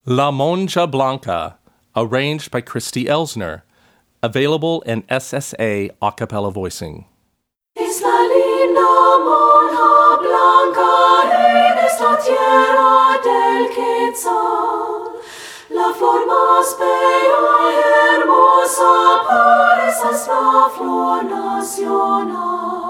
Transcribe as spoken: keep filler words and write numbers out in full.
La Monja Blanca, arranged by Christy Elsner, available in S S A acapella voicing. Es la linda monja blanca en esta tierra del Quetzal, la flor más bella y hermosa, por esa es la flor nacional.